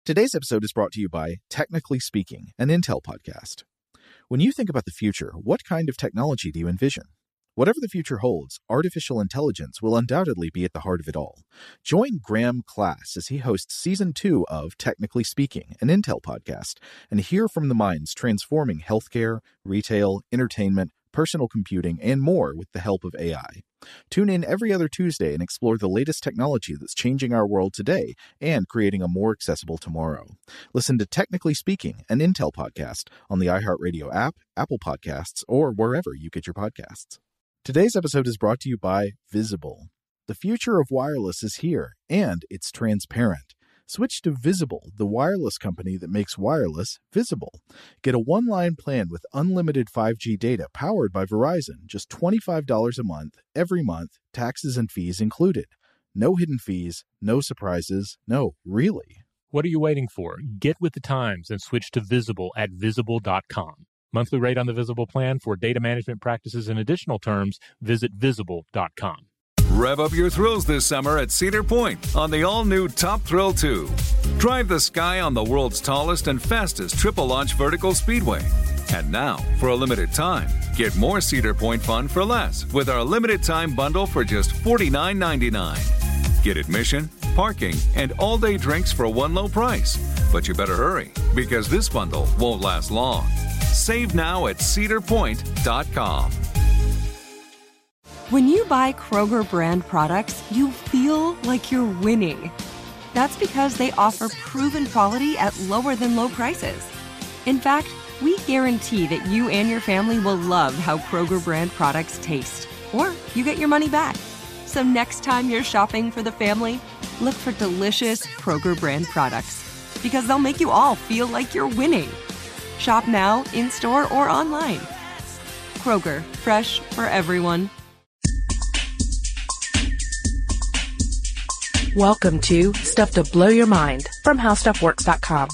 Today's episode is brought to you by Technically Speaking, an Intel podcast. When you think about the future, what kind of technology do you envision? Whatever the future holds, artificial intelligence will undoubtedly be at the heart of it all. Join Graham Class as he hosts Season 2 of Technically Speaking, an Intel podcast, and hear from the minds transforming healthcare, retail, entertainment, personal computing, and more with the help of AI. Tune in every other Tuesday and explore the latest technology that's changing our world today and creating a more accessible tomorrow. Listen to Technically Speaking, an Intel podcast on the iHeartRadio app, Apple Podcasts, or wherever you get your podcasts. Today's episode is brought to you by Visible. The future of wireless is here, and it's transparent. Switch to Visible, the wireless company that makes wireless visible. Get a one-line plan with unlimited 5G data powered by Verizon, just $25 a month, every month, taxes and fees included. No hidden fees, no surprises, no, really. What are you waiting for? Get with the times and switch to Visible at Visible.com. Monthly rate on the Visible plan for data management practices and additional terms, visit Visible.com. Rev up your thrills this summer at Cedar Point on the all-new Top Thrill 2. Drive the sky on the world's tallest and fastest triple-launch vertical speedway. And now, for a limited time, get more Cedar Point fun for less with our limited-time bundle for just $49.99. Get admission, parking, and all-day drinks for one low price. But you better hurry, because this bundle won't last long. Save now at cedarpoint.com. When you buy Kroger brand products, you feel like you're winning. That's because they offer proven quality at lower than low prices. In fact, we guarantee that you and your family will love how Kroger brand products taste, or you get your money back. So next time you're shopping for the family, look for delicious Kroger brand products, because they'll make you all feel like you're winning. Shop now, in-store, or online. Kroger, fresh for everyone. Welcome to Stuff to Blow Your Mind from HowStuffWorks.com.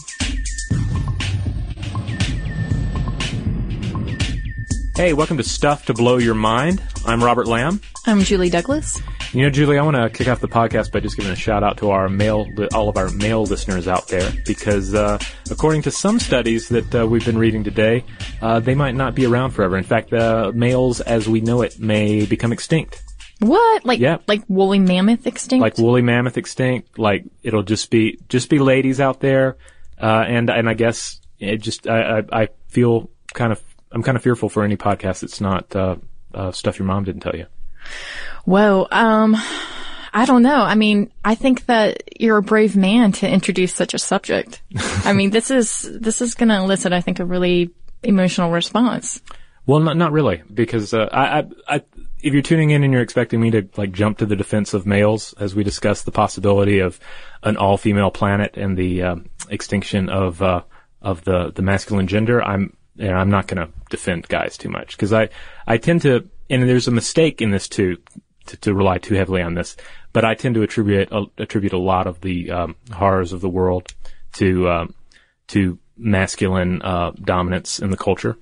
Hey, welcome to Stuff to Blow Your Mind. I'm Robert Lamb. I'm Julie Douglas. You know, Julie, I want to kick off the podcast by just giving a shout out to all of our male listeners out there, because according to some studies that we've been reading today, they might not be around forever. In fact, males as we know it may become extinct. What? Like woolly mammoth extinct? Like woolly mammoth extinct. Like it'll just be ladies out there, and I guess it just I feel I'm kind of fearful for any podcast that's not stuff your mom didn't tell you. Whoa, I don't know. I mean, I think that you're a brave man to introduce such a subject. I mean, this is going to elicit, I think, a really emotional response. Well, not really, because if you're tuning in and you're expecting me to like jump to the defense of males as we discuss the possibility of an all-female planet and the extinction of the masculine gender, I'm not going to defend guys too much, because I tend to, and there's a mistake in this too, to rely too heavily on this, but I tend to attribute a lot of the horrors of the world to masculine dominance in the culture.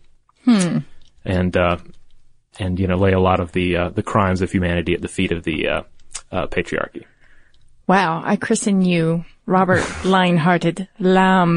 And you know, lay a lot of the crimes of humanity at the feet of the patriarchy. Wow, I christen you Robert Lionhearted Lamb.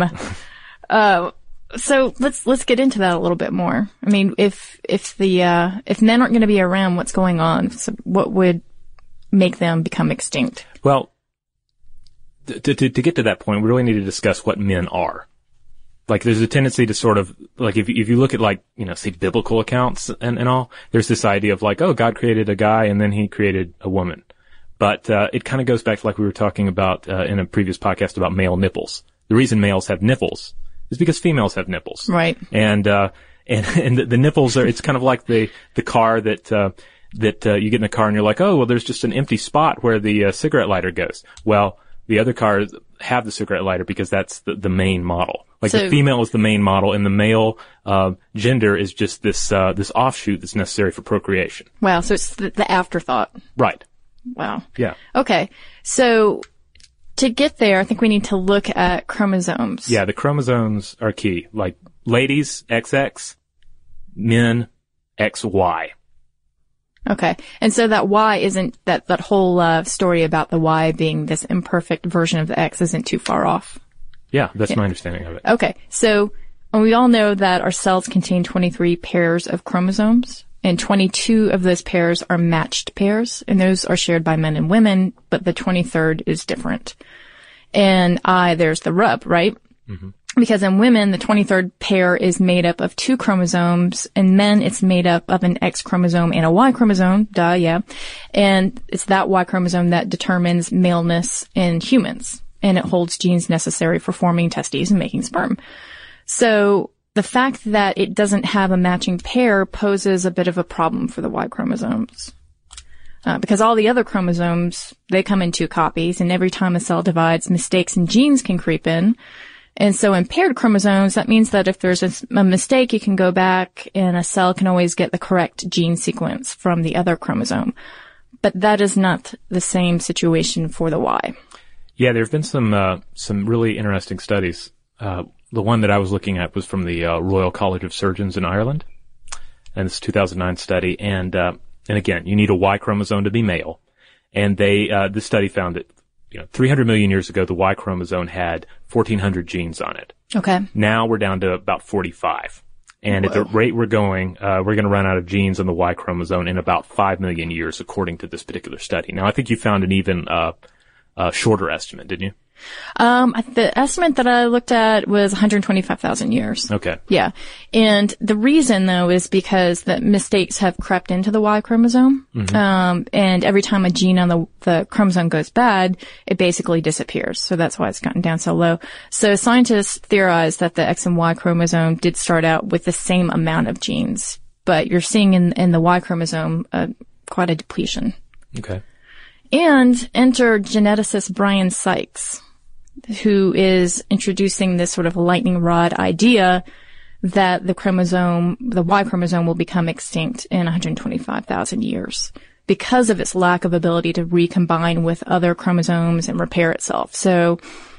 So let's get into that a little bit more. I mean, if men aren't going to be around, what's going on? So what would make them become extinct? Well, to get to that point, we really need to discuss what men are. Like, there's a tendency to sort of, like, if you look at, like, you know, say biblical accounts and all, there's this idea of like, oh, God created a guy and then he created a woman. But, it kind of goes back to like we were talking about, in a previous podcast about male nipples. The reason males have nipples is because females have nipples. Right. And the nipples are, it's kind of like the car that you get in the car and you're like, oh, well, there's just an empty spot where the cigarette lighter goes. Well, the other cars have the cigarette lighter because that's the main model. Like, so, the female is the main model and the male, gender is just this offshoot that's necessary for procreation. Wow. So it's the afterthought. Right. Wow. Yeah. Okay. So to get there, I think we need to look at chromosomes. Yeah. The chromosomes are key. Like, ladies, XX, men, XY. Okay. And so that Y isn't, that whole story about the Y being this imperfect version of the X isn't too far off. Yeah, that's my understanding of it. Okay. So we all know that our cells contain 23 pairs of chromosomes, and 22 of those pairs are matched pairs, and those are shared by men and women, but the 23rd is different. And there's the rub, right? Mm-hmm. Because in women, the 23rd pair is made up of 2 chromosomes. In men, it's made up of an X chromosome and a Y chromosome. Yeah. And it's that Y chromosome that determines maleness in humans. And it holds genes necessary for forming testes and making sperm. So the fact that it doesn't have a matching pair poses a bit of a problem for the Y chromosomes. Because all the other chromosomes, they come in 2 copies, and every time a cell divides, mistakes in genes can creep in. And so in paired chromosomes, that means that if there's a mistake, you can go back and a cell can always get the correct gene sequence from the other chromosome. But that is not the same situation for the Y. Yeah, there have been some really interesting studies. The one that I was looking at was from the Royal College of Surgeons in Ireland, and it's a 2009 study. And again, you need a Y chromosome to be male. And this study found that 300 million years ago, the Y chromosome had 1,400 genes on it. Okay. Now we're down to about 45. And Whoa. At the rate we're going, we're going to run out of genes on the Y chromosome in about 5 million years, according to this particular study. Now, I think you found an even shorter estimate, didn't you? The estimate that I looked at was 125,000 years. Okay. Yeah. And the reason, though, is because the mistakes have crept into the Y chromosome. Mm-hmm. And every time a gene on the chromosome goes bad, it basically disappears. So that's why it's gotten down so low. So scientists theorize that the X and Y chromosome did start out with the same amount of genes, but you're seeing in the Y chromosome quite a depletion. Okay. And enter geneticist Brian Sykes, who is introducing this sort of lightning rod idea that the Y chromosome will become extinct in 125,000 years because of its lack of ability to recombine with other chromosomes and repair itself. So,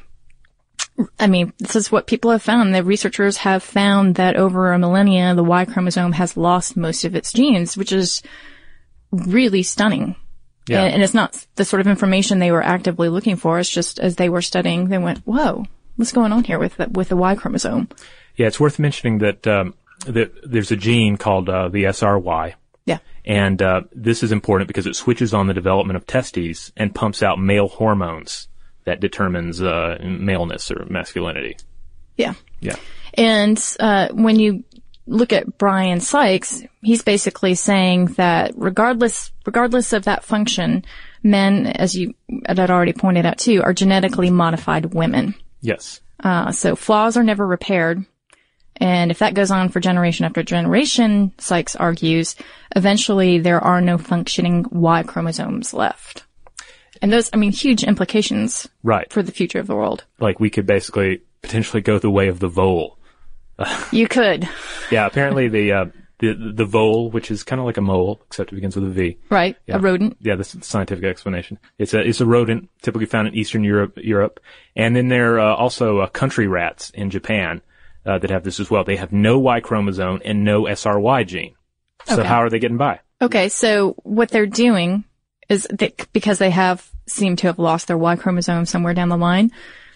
I mean, this is what people have found. The researchers have found that over a millennia, the Y chromosome has lost most of its genes, which is really stunning. Yeah. And it's not the sort of information they were actively looking for. It's just as they were studying, they went, whoa, what's going on here with the Y chromosome? Yeah, it's worth mentioning that there's a gene called the SRY. Yeah. And this is important because it switches on the development of testes and pumps out male hormones that determines maleness or masculinity. Yeah. Yeah. And when you look at Brian Sykes, he's basically saying that regardless of that function, men, as you had already pointed out too, are genetically modified women. Yes. So flaws are never repaired. And if that goes on for generation after generation, Sykes argues, eventually there are no functioning Y chromosomes left. And those, I mean, huge implications. Right. For the future of the world. Like we could basically potentially go the way of the vole. You could. Yeah, apparently the vole, which is kind of like a mole, except it begins with a V. Right, yeah. A rodent. Yeah, that's the scientific explanation. It's a rodent, typically found in Eastern Europe. And then there are also country rats in Japan that have this as well. They have no Y chromosome and no SRY gene. So okay. How are they getting by? Okay, so what they're doing is because they seem to have lost their Y chromosome somewhere down the line,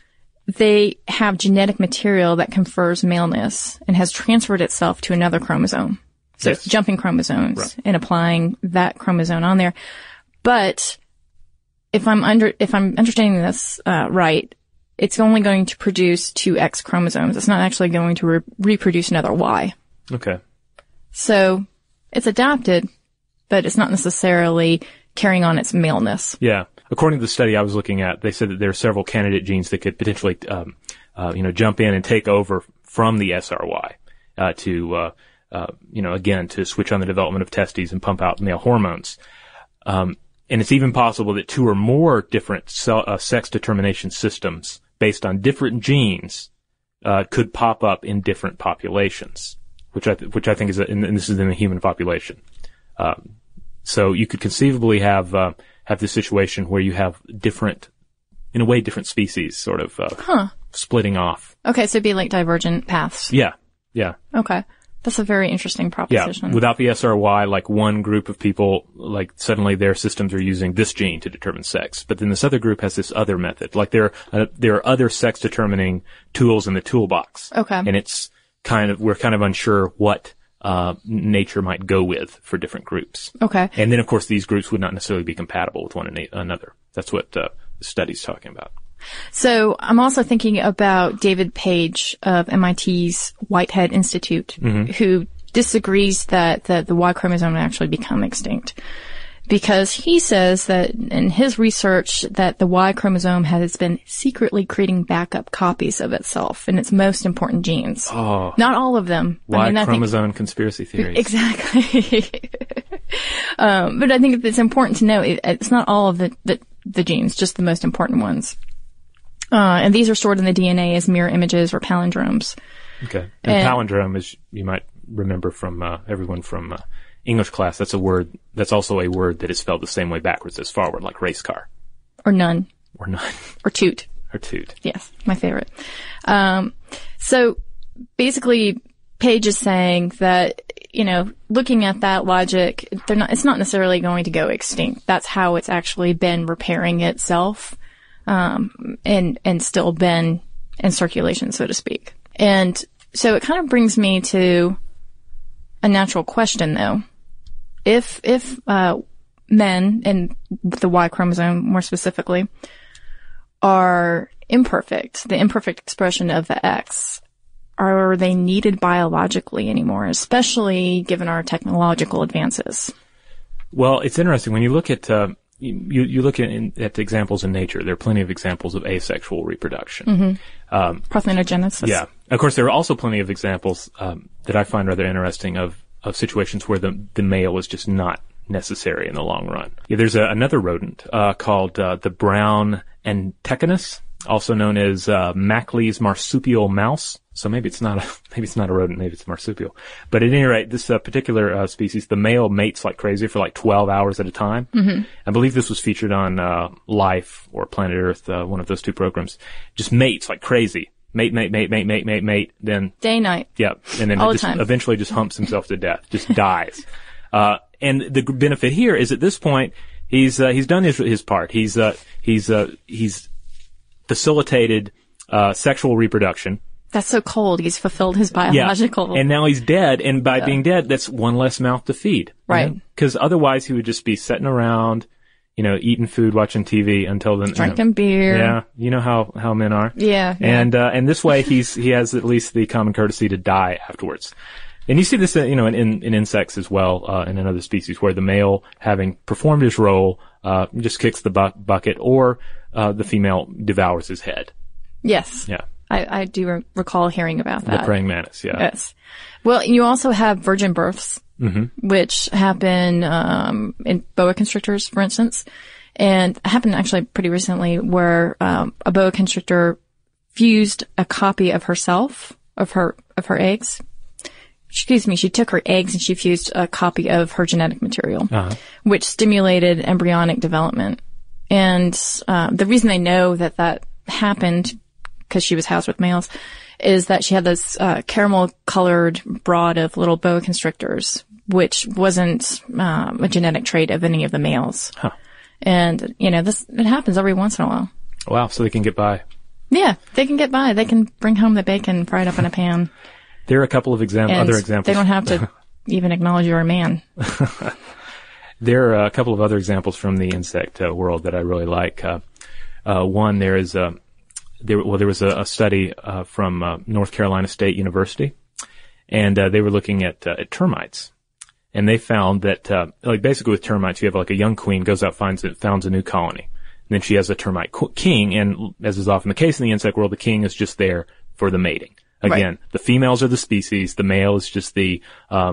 they have genetic material that confers maleness and has transferred itself to another chromosome. So yes. It's jumping chromosomes right. And applying that chromosome on there. But if I'm understanding this right, it's only going to produce 2 X chromosomes. It's not actually going to reproduce another Y. Okay. So it's adapted, but it's not necessarily carrying on its maleness. Yeah. According to the study I was looking at, they said that there are several candidate genes that could potentially, jump in and take over from the SRY, again, to switch on the development of testes and pump out male hormones. And it's even possible that 2 or more different sex determination systems based on different genes, could pop up in different populations, which I think is, and this is in the human population. So you could conceivably have this situation where you have different species sort of, splitting off. Okay. So it'd be like divergent paths. Yeah. Yeah. Okay. That's a very interesting proposition. Yeah, without the SRY, like one group of people, like suddenly their systems are using this gene to determine sex, but then this other group has this other method. Like there are other sex determining tools in the toolbox. Okay. And we're kind of unsure what nature might go with for different groups. Okay. And then of course these groups would not necessarily be compatible with one another. That's what the study's talking about. So I'm also thinking about David Page of MIT's Whitehead Institute, who disagrees that the Y chromosome will actually become extinct. Because he says that in his research that the Y chromosome has been secretly creating backup copies of itself in its most important genes. Oh. Not all of them. Y chromosome conspiracy theories. Exactly. But I think it's important to know it's not all of the genes, just the most important ones. And these are stored in the DNA as mirror images or palindromes. Okay. And palindrome, as you might remember from everyone from English class, that's also a word that is spelled the same way backwards as forward, like race car. Or none. Or none. Or toot. Or toot. Yes, my favorite. So basically, Page is saying that, looking at that logic, it's not necessarily going to go extinct. That's how it's actually been repairing itself. And still been in circulation, so to speak. And so it kind of brings me to a natural question, though. If men, and the Y chromosome more specifically, are imperfect, the imperfect expression of the X, are they needed biologically anymore, especially given our technological advances? Well, it's interesting. When you look at you look at examples in nature, there are plenty of examples of asexual reproduction. Parthenogenesis. Yeah. Of course, there are also plenty of examples that I find rather interesting of situations where the male is just not necessary in the long run. Yeah, there's another rodent called the brown antechinus, also known as Mackley's marsupial mouse. So maybe it's not a rodent, maybe it's a marsupial. But at any rate, this particular species, the male mates like crazy for like 12 hours at a time. Mm-hmm. I believe this was featured on Life or Planet Earth, one of those two programs. Just mates like crazy. Mate. Then day, night. Yeah. And then eventually just humps himself to death. Just dies. And the benefit here is at this point, he's done his part. He's facilitated sexual reproduction. That's so cold. He's fulfilled his biological. Yeah. And now he's dead. And by being dead, that's one less mouth to feed. Right. Because otherwise he would just be sitting around, eating food, watching TV until then. Drinking beer. Yeah. You know how men are. Yeah. And this way he has at least the common courtesy to die afterwards. And you see this, in insects as well, and in other species where the male, having performed his role, just kicks the bucket, or the female devours his head. Yes. Yeah. I do recall hearing about that. The praying mantis, yeah. Yes. Well, you also have virgin births, which happen in boa constrictors, for instance. And it happened actually pretty recently where a boa constrictor fused a copy of herself, of her eggs. Excuse me, she took her eggs and she fused a copy of her genetic material, which stimulated embryonic development. And the reason they know that happened, because she was housed with males, is that she had this caramel-colored brood of little boa constrictors, which wasn't a genetic trait of any of the males. Huh. And, it happens every once in a while. Wow, so they can get by. Yeah, they can get by. They can bring home the bacon, fry it up in a pan. There are a couple of other examples. They don't have to even acknowledge you're a man. There are a couple of other examples from the insect world that I really like. One, there was a study from North Carolina State University, and they were looking at termites, and they found that basically with termites, you have like a young queen goes out founds a new colony, and then she has a termite king, and as is often the case in the insect world, the king is just there for the mating. Again, the females are the species, the male is just the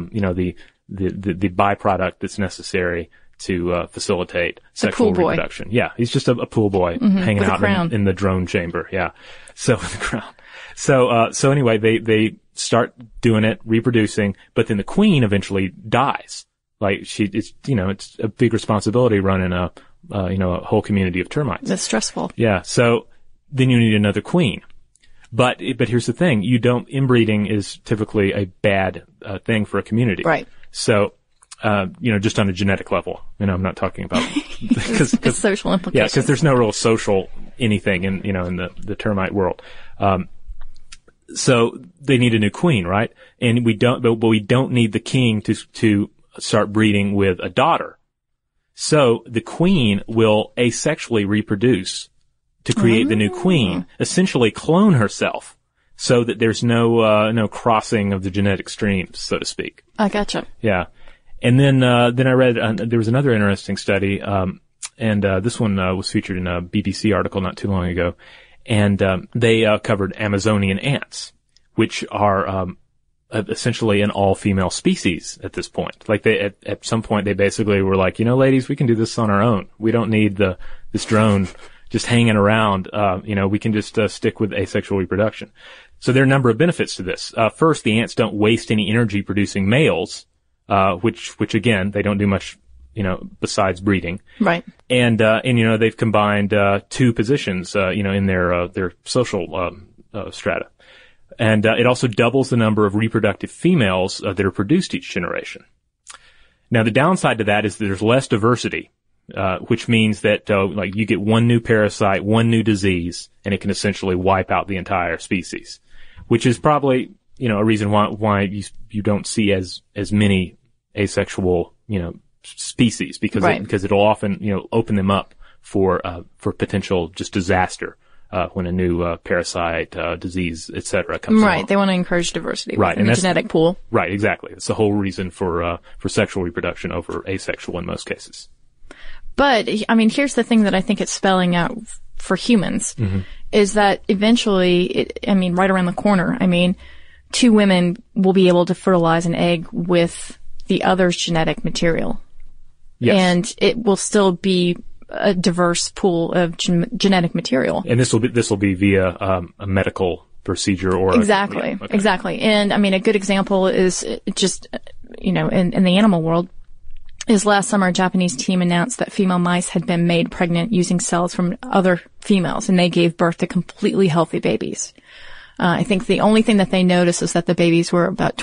byproduct that's necessary to facilitate sexual reproduction. Yeah, he's just a pool boy hanging out in the drone chamber. Yeah, so the crown. So anyway, they start doing it, reproducing, but then the queen eventually dies. Like it's a big responsibility running a whole community of termites. That's stressful. Yeah, so then you need another queen. But here's the thing. Inbreeding is typically a bad thing for a community. Right. So, just on a genetic level, I'm not talking about, It's social implications. Yeah, because there's no real social anything in the termite world. So they need a new queen, right? And we don't need the king to start breeding with a daughter. So the queen will asexually reproduce to create the new queen, essentially clone herself so that there's no crossing of the genetic streams, so to speak. I gotcha. Yeah. And then I read, there was another interesting study, and this one was featured in a BBC article not too long ago, and they covered Amazonian ants, which are essentially an all-female species at this point. Like at some point they basically were like, ladies, we can do this on our own. We don't need this drone just hanging around. We can just stick with asexual reproduction. So there are a number of benefits to this. First, the ants don't waste any energy producing males, which again, they don't do much, besides breeding. Right. And they've combined, two positions, in their social, strata. And, it also doubles the number of reproductive females, that are produced each generation. Now, the downside to that is that there's less diversity, which means that, you get one new parasite, one new disease, and it can essentially wipe out the entire species, which is probably, a reason why you don't see as many asexual, species because it'll often, open them up for potential just disaster, when a new, parasite, disease, et cetera, comes along. Right. They want to encourage diversity right. in the genetic pool. Right. Exactly. It's the whole reason for sexual reproduction over asexual in most cases. But, here's the thing that I think it's spelling out for humans, is that eventually, right around the corner, two women will be able to fertilize an egg with the other's genetic material. Yes. And it will still be a diverse pool of genetic material. And this will be via, a medical procedure or exactly. Exactly. And a good example is just, in the animal world, is last summer a Japanese team announced that female mice had been made pregnant using cells from other females, and they gave birth to completely healthy babies. I think the only thing that they noticed is that the babies were about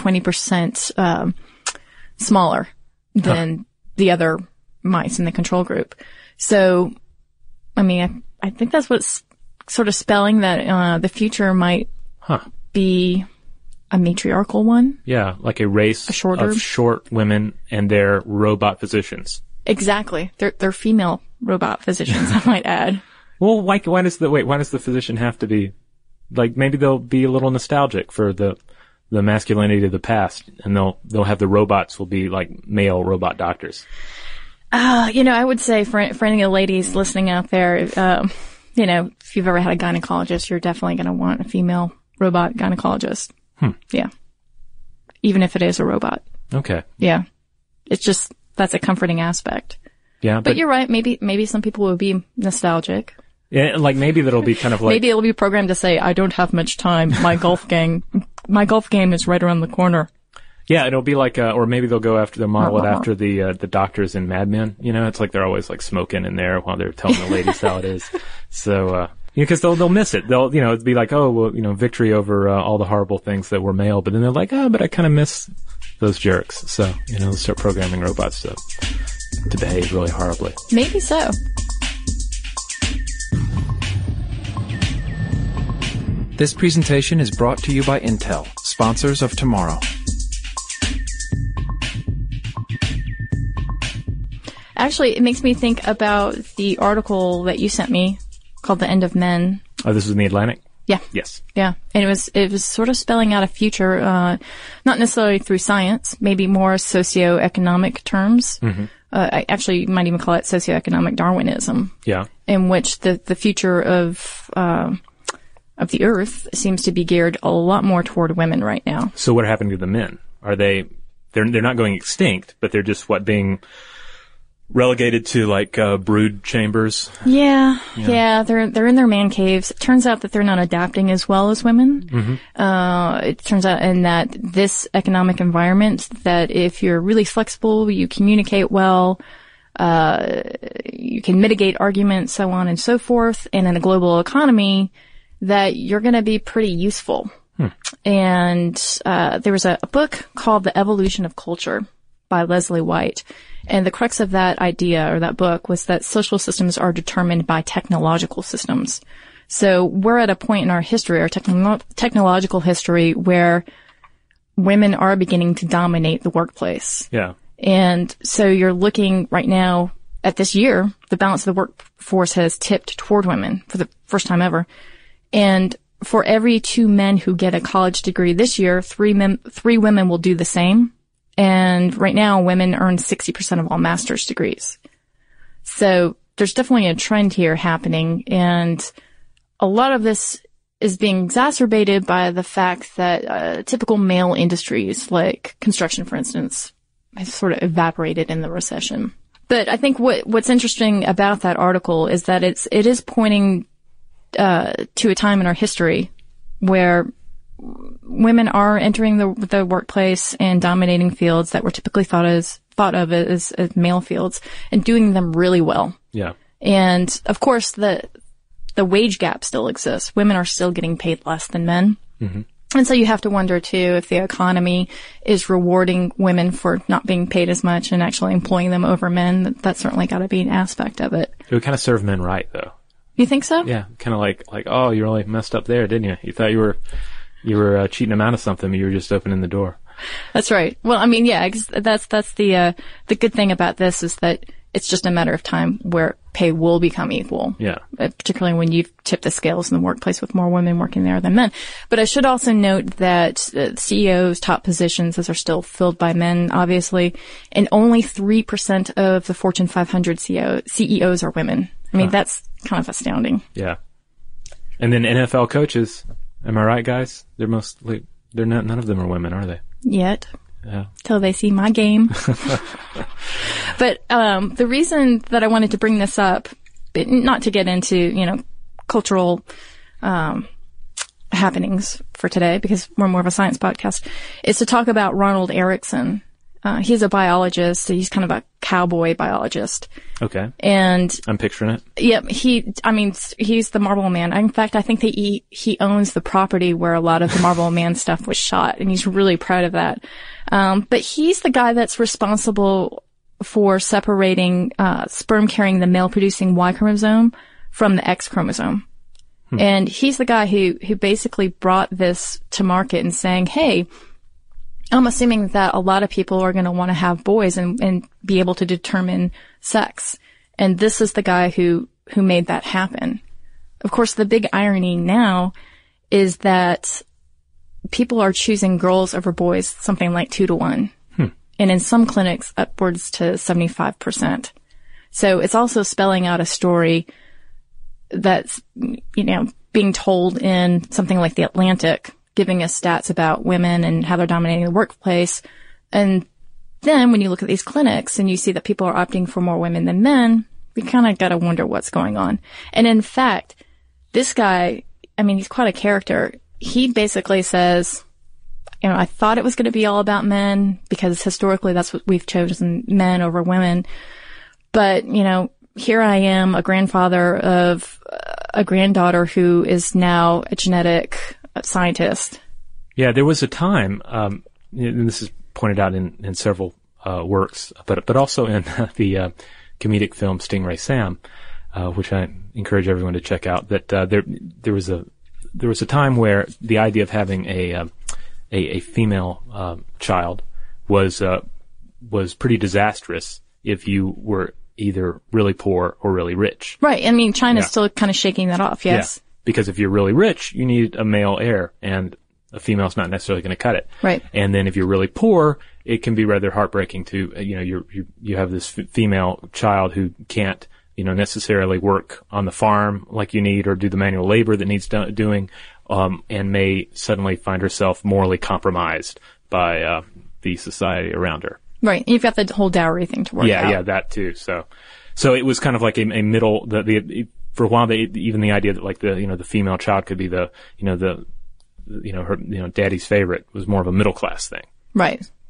20% smaller than the other mice in the control group. So, I think that's what's sort of spelling that the future might be a matriarchal one. Yeah, like a race of short women and their robot physicians. Exactly. They're female robot physicians, I might add. Well, why does the physician have to be, maybe they'll be a little nostalgic for the masculinity of the past, and they'll have the robots will be like male robot doctors. I would say for any of the ladies listening out there, if you've ever had a gynecologist, you're definitely going to want a female robot gynecologist. Yeah. Even if it is a robot. Okay. Yeah. It's just, that's a comforting aspect. Yeah. But you're right. Maybe some people will be nostalgic. Yeah. Maybe that'll be kind of maybe it'll be programmed to say, I don't have much time. My golf game is right around the corner. Yeah. It'll be or maybe they'll model it after the doctors in Mad Men. It's like they're always smoking in there while they're telling the ladies how it is. So, because they'll miss it. It'd be like, oh, well, victory over all the horrible things that were male. But then they're like, but I kind of miss those jerks. So, they'll start programming robots to behave really horribly. Maybe so. This presentation is brought to you by Intel, sponsors of tomorrow. Actually, it makes me think about the article that you sent me called The End of Men. Oh, this is in the Atlantic? Yeah. Yes. Yeah. And it was sort of spelling out a future, not necessarily through science, maybe more socioeconomic terms. You might even call it socioeconomic Darwinism. Yeah. In which the future of the earth seems to be geared a lot more toward women right now. So what happened to the men? Are they're not going extinct, but they're just being relegated to brood chambers? Yeah. They're in their man caves. It turns out that they're not adapting as well as women. It turns out in that this economic environment that if you're really flexible, you communicate well, you can mitigate arguments, so on and so forth. And in a global economy, that you're going to be pretty useful. And there was a book called The Evolution of Culture by Leslie White. And the crux of that idea or that book was that social systems are determined by technological systems. So we're at a point in our history, our technological history, where women are beginning to dominate the workplace. Yeah. And so you're looking right now at this year, the balance of the workforce has tipped toward women for the first time ever. And for every 2 men who get a college degree this year, 3 women will do the same. And right now, women earn 60% of all master's degrees. So there's definitely a trend here happening. And a lot of this is being exacerbated by the fact that typical male industries like construction, for instance, has sort of evaporated in the recession. But I think what's interesting about that article is that it is pointing to a time in our history where women are entering the workplace and dominating fields that were typically thought of as male fields and doing them really well. Yeah. And of course, the wage gap still exists. Women are still getting paid less than men. Mm-hmm. And so you have to wonder too if the economy is rewarding women for not being paid as much and actually employing them over men. That's certainly got to be an aspect of it. It would kind of serve men right, though. You think so? Yeah, kind of like, oh, you really messed up there, didn't you? You thought you were cheating them out of something, but you were just opening the door. That's right. Well, I mean, yeah, that's the good thing about this is that it's just a matter of time where pay will become equal. Yeah. Particularly when you've tipped the scales in the workplace with more women working there than men. But I should also note that CEOs, top positions, those are still filled by men, obviously, and only 3% of the Fortune 500 CEOs are women. I mean, that's kind of astounding. Yeah. And then NFL coaches, am I right, guys? None of them are women, are they? Yet. Yeah. Till they see my game. But the reason that I wanted to bring this up, not to get into, cultural happenings for today, because we're more of a science podcast, is to talk about Ronald Erickson. He's a biologist. He's kind of a cowboy biologist. Okay. And I'm picturing it. Yep. He's the Marble Man. In fact, I think that he owns the property where a lot of the Marble Man stuff was shot, and he's really proud of that. But he's the guy that's responsible for separating, sperm carrying the male producing Y chromosome from the X chromosome. And he's the guy who basically brought this to market and saying, hey, I'm assuming that a lot of people are going to want to have boys and be able to determine sex. And this is the guy who made that happen. Of course, the big irony now is that people are choosing girls over boys something like 2-to-1. And in some clinics, upwards to 75%. So it's also spelling out a story that's, being told in something like The Atlantic, giving us stats about women and how they're dominating the workplace. And then when you look at these clinics and you see that people are opting for more women than men, you kind of got to wonder what's going on. And in fact, this guy, he's quite a character. He basically says, I thought it was going to be all about men because historically that's what we've chosen, men over women. But, here I am, a grandfather of a granddaughter who is now a genetic scientist. Yeah, there was a time, and this is pointed out in several works, but also in the comedic film Stingray Sam, which I encourage everyone to check out. That there was a time where the idea of having a female child was pretty disastrous if you were either really poor or really rich. Right. China's still kind of shaking that off. Yes. Yeah. Because if you're really rich, you need a male heir, and a female's not necessarily going to cut it. Right. And then if you're really poor, it can be rather heartbreaking to, you have this female child who can't, necessarily work on the farm like you need or do the manual labor that needs doing, and may suddenly find herself morally compromised by the society around her. Right. You've got the whole dowry thing to work out. Yeah, that too. So it was kind of like a middle, for a while, even the idea that like the female child could be her daddy's favorite was more of a middle class thing. Right.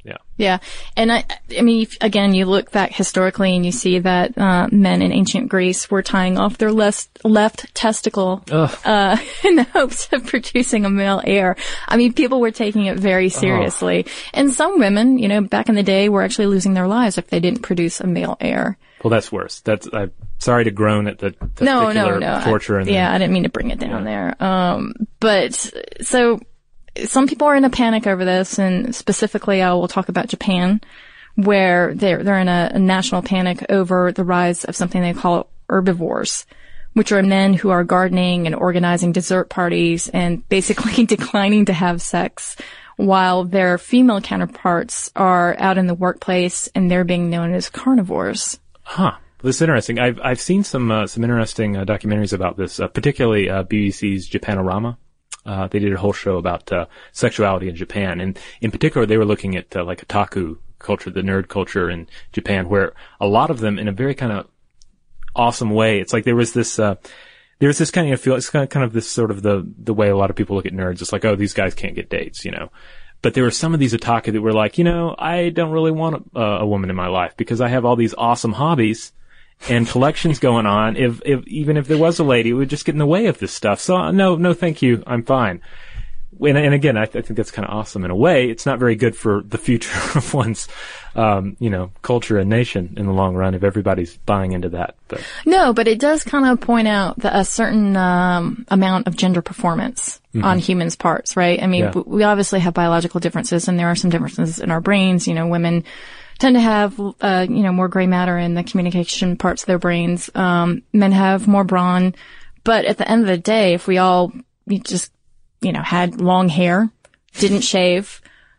Yeah. Yeah. And I mean, again, you look back historically and you see that, men in ancient Greece were tying off their left testicle, in the hopes of producing a male heir. I mean, people were taking it very seriously. And some women, you know, back in the day were actually losing their lives if they didn't produce a male heir. Well, that's worse. I'm sorry to groan at the testicular torture. I didn't mean to bring it down there. But so some people are in a panic over this, and specifically I will talk about Japan, where they're in a national panic over the rise of something they call herbivores, which are men who are gardening and organizing dessert parties and basically declining to have sex, while their female counterparts are out in the workplace and they're being known as carnivores. Huh. This is interesting. I've seen some interesting documentaries about this, particularly BBC's Japanorama. They did a whole show about sexuality in Japan, and in particular, they were looking at like otaku culture, the nerd culture in Japan, where a lot of them, in a very kind of awesome way, it's like there was this kind of feel. It's kind of this sort of the way a lot of people look at nerds. It's like, oh, these guys can't get dates, you know. But there were some of these otaku that were like, you know, I don't really want a woman in my life because I have all these awesome hobbies and collections going on. Even if there was a lady, it would just get in the way of this stuff. So no, thank you. I'm fine. And again, I think that's kind of awesome in a way. It's not very good for the future of one's, culture and nation in the long run if everybody's buying into that. But it does kind of point out a certain amount of gender performance on humans' parts, right? I mean, we obviously have biological differences, and there are some differences in our brains. You know, women tend to have, more gray matter in the communication parts of their brains. Men have more brawn. But at the end of the day, if we all just, had long hair, didn't shave,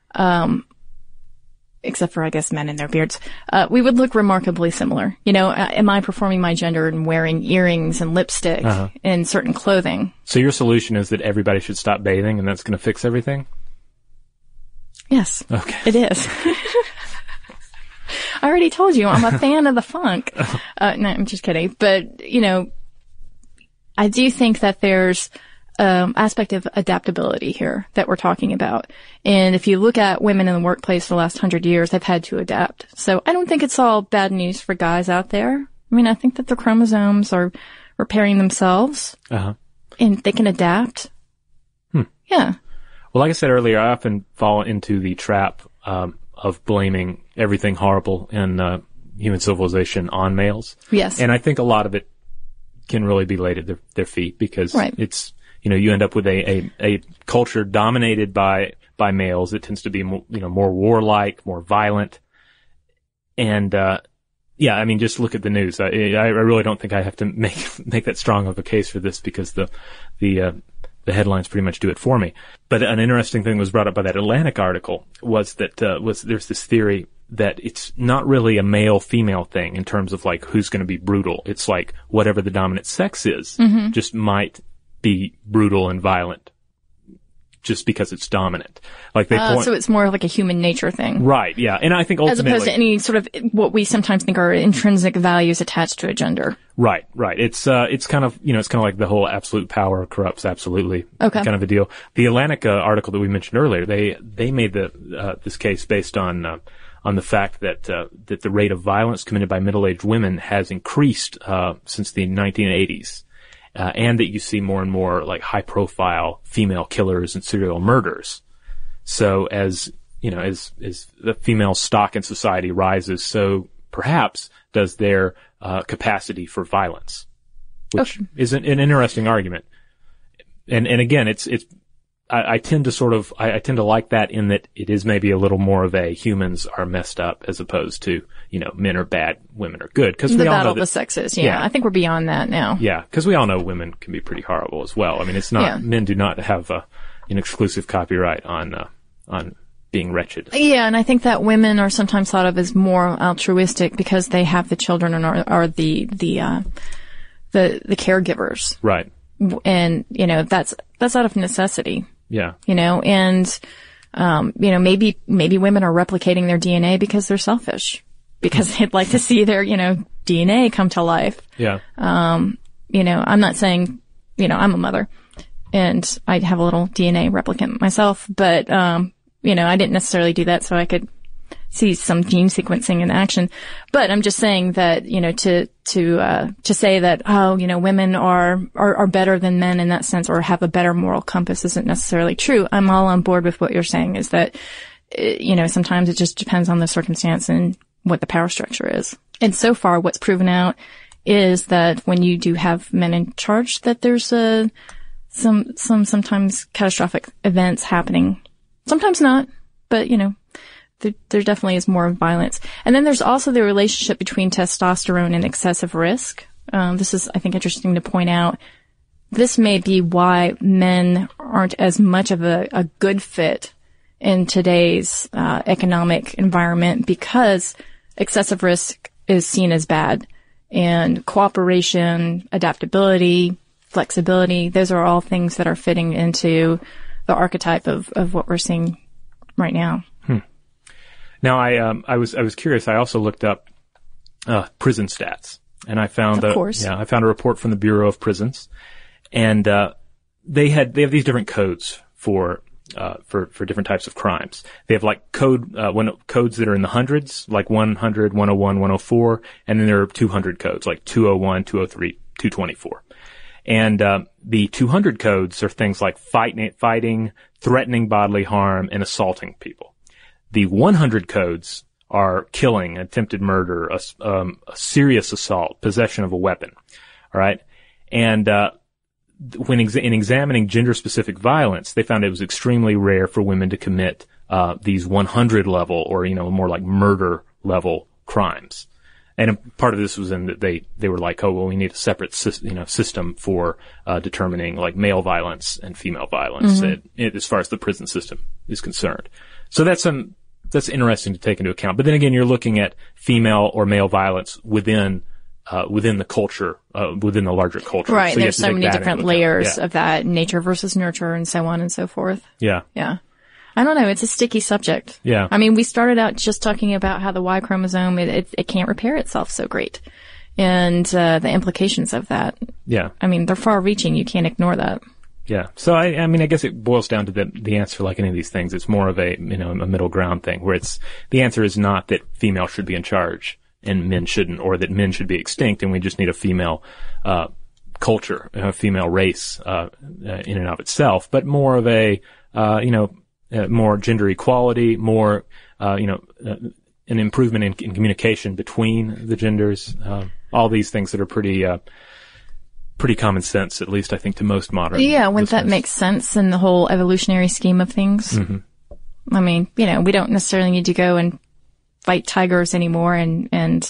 except for, I guess, men in their beards, we would look remarkably similar. You know, am I performing my gender and wearing earrings and lipstick and certain clothing? So your solution is that everybody should stop bathing and that's going to fix everything? Yes. Okay. It is. I already told you I'm a fan of the funk. No, I'm just kidding. But, I do think that there's aspect of adaptability here that we're talking about. And if you look at women in the workplace the last 100 years, they've had to adapt. So I don't think it's all bad news for guys out there. I mean, I think that the chromosomes are repairing themselves and they can adapt. Yeah. Well, like I said earlier, I often fall into the trap of blaming everything horrible in human civilization on males. Yes. And I think a lot of it can really be laid at their feet because it's, you end up with a culture dominated by males. It tends to be more warlike, more violent. And, I mean, just look at the news. I really don't think I have to make that strong of a case for this because the headlines pretty much do it for me. But an interesting thing was brought up by that Atlantic article was that, there's this theory that it's not really a male-female thing in terms of like who's going to be brutal. It's like whatever the dominant sex is, just might be brutal and violent just because it's dominant. Like so it's more like a human nature thing. Right, yeah. And I think ultimately, as opposed to any sort of what we sometimes think are intrinsic values attached to a gender. Right. It's kind of, it's kind of like the whole absolute power corrupts absolutely kind of a deal. The Atlantic article that we mentioned earlier, they made this case based on the fact that the rate of violence committed by middle-aged women has increased since the 1980s. And that you see more and more like high profile female killers and serial murders. So as the female stock in society rises, so perhaps does their capacity for violence, which is an interesting argument. And again, I tend to like that in that it is maybe a little more of a humans are messed up as opposed to, men are bad, women are good. Cause the we all battle know of the sexes. Yeah. I think we're beyond that now. Yeah. Cause we all know women can be pretty horrible as well. I mean, it's not, men do not have an exclusive copyright on being wretched. Yeah. And I think that women are sometimes thought of as more altruistic because they have the children and are the caregivers. Right. And, that's out of necessity. Yeah. And, maybe women are replicating their DNA because they're selfish, because they'd like to see their, DNA come to life. Yeah. I'm not saying, I'm a mother and I have a little DNA replicant myself, but, I didn't necessarily do that so I could see some gene sequencing in action. But I'm just saying that, to say that, women are better than men in that sense or have a better moral compass isn't necessarily true. I'm all on board with what you're saying is that, sometimes it just depends on the circumstance and what the power structure is. And so far, what's proven out is that when you do have men in charge, that there's sometimes catastrophic events happening. Sometimes not, but, there definitely is more violence. And then there's also the relationship between testosterone and excessive risk. This is, I think, interesting to point out. This may be why men aren't as much of a good fit in today's economic environment, because excessive risk is seen as bad. And cooperation, adaptability, flexibility, those are all things that are fitting into the archetype of what we're seeing right now. Now, I was curious. I also looked up prison stats, and I found I found a report from the Bureau of Prisons, and they have these different codes for different types of crimes. They have like codes that are in the hundreds, like 100, 101, 104, and then there are 200 codes, like 201, 203, 224. And the 200 codes are things like fighting, threatening bodily harm, and assaulting people. The 100 codes are killing, attempted murder, a serious assault, possession of a weapon. All right, and when in examining gender-specific violence, they found it was extremely rare for women to commit these 100 level or more like murder level crimes. And part of this was in that they were like, oh well, we need a separate system for determining like male violence and female violence as far as the prison system is concerned. So that's interesting to take into account. But then again, you're looking at female or male violence within the culture, within the larger culture. Right. So there's so many different layers of that, nature versus nurture and so on and so forth. Yeah. Yeah. I don't know. It's a sticky subject. Yeah. I mean, we started out just talking about how the Y chromosome, it can't repair itself so great. And, the implications of that. Yeah. I mean, they're far reaching. You can't ignore that. Yeah. So I mean, I guess it boils down to the answer like any of these things. It's more of a middle ground thing where the answer is not that female should be in charge and men shouldn't, or that men should be extinct and we just need a female, culture, a female race, in and of itself, but more of more gender equality, more, an improvement in communication between the genders, all these things that are pretty common sense, at least I think to most modern. Yeah, when that makes sense in the whole evolutionary scheme of things. Mm-hmm. I mean, we don't necessarily need to go and fight tigers anymore and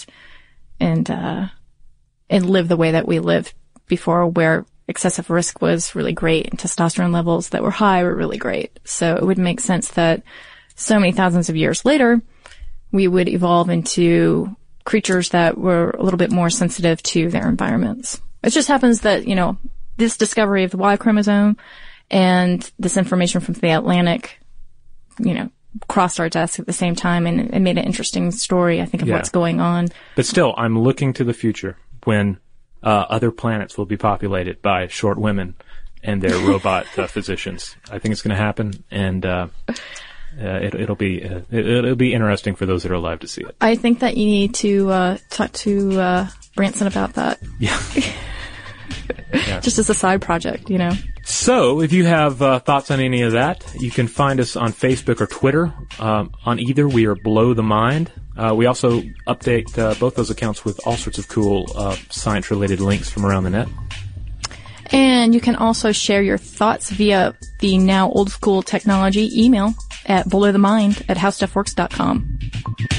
live the way that we lived before, where excessive risk was really great and testosterone levels that were high were really great. So it would make sense that so many thousands of years later, we would evolve into creatures that were a little bit more sensitive to their environments. It just happens that, this discovery of the Y chromosome and this information from the Atlantic, crossed our desks at the same time, and it made an interesting story, I think, of what's going on. But still, I'm looking to the future when other planets will be populated by short women and their robot physicians. I think it's going to happen, and it'll be interesting for those that are alive to see it. I think that you need to talk to Branson about that. Yeah. Yeah. Just as a side project, So, if you have thoughts on any of that, you can find us on Facebook or Twitter. On either, we are Below the Mind. We also update both those accounts with all sorts of cool science-related links from around the net. And you can also share your thoughts via the now old-school technology email at belowthemind@howstuffworks.com.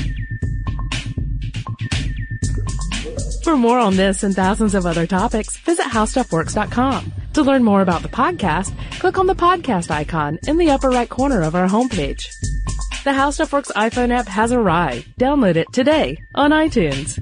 For more on this and thousands of other topics, visit howstuffworks.com. To learn more about the podcast, click on the podcast icon in the upper right corner of our homepage. The How Stuff Works iPhone app has arrived. Download it today on iTunes.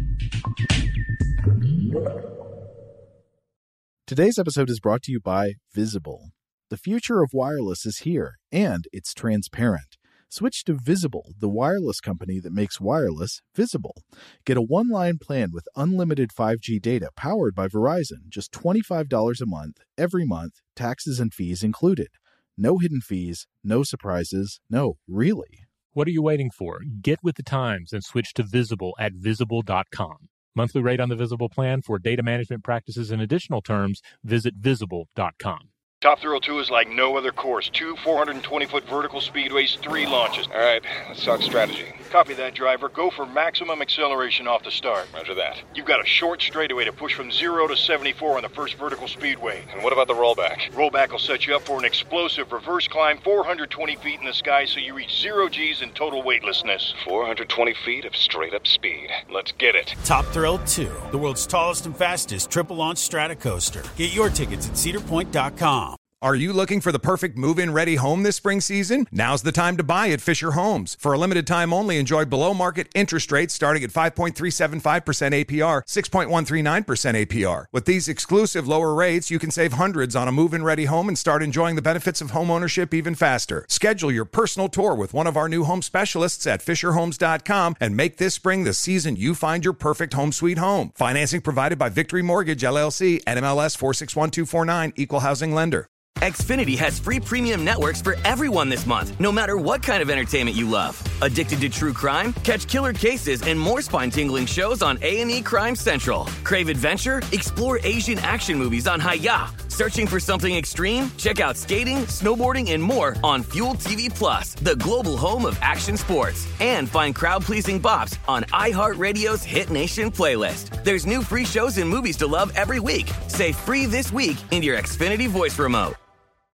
Today's episode is brought to you by Visible. The future of wireless is here, and it's transparent. Switch to Visible, the wireless company that makes wireless visible. Get a one-line plan with unlimited 5G data powered by Verizon, just $25 a month, every month, taxes and fees included. No hidden fees, no surprises, no, really. What are you waiting for? Get with the times and switch to Visible at Visible.com. Monthly rate on the Visible plan for data management practices and additional terms, visit Visible.com. Top Thrill 2 is like no other course. 2 420-foot vertical speedways, 3 launches. All right, let's talk strategy. Copy that, driver. Go for maximum acceleration off the start. Roger that. You've got a short straightaway to push from 0 to 74 on the first vertical speedway. And what about the rollback? Rollback will set you up for an explosive reverse climb 420 feet in the sky so you reach 0 G's in total weightlessness. 420 feet of straight-up speed. Let's get it. Top Thrill 2, the world's tallest and fastest triple-launch Stratocoaster. Get your tickets at cedarpoint.com. Are you looking for the perfect move-in ready home this spring season? Now's the time to buy at Fisher Homes. For a limited time only, enjoy below-market interest rates starting at 5.375% APR, 6.139% APR. With these exclusive lower rates, you can save hundreds on a move-in ready home and start enjoying the benefits of homeownership even faster. Schedule your personal tour with one of our new home specialists at FisherHomes.com and make this spring the season you find your perfect home sweet home. Financing provided by Victory Mortgage, LLC, NMLS 461249, Equal Housing Lender. Xfinity has free premium networks for everyone this month, no matter what kind of entertainment you love. Addicted to true crime? Catch killer cases and more spine-tingling shows on A&E Crime Central. Crave adventure? Explore Asian action movies on Hi-Ya. Searching for something extreme? Check out skating, snowboarding, and more on Fuel TV Plus, the global home of action sports. And find crowd-pleasing bops on iHeartRadio's Hit Nation playlist. There's new free shows and movies to love every week. Say free this week in your Xfinity voice remote.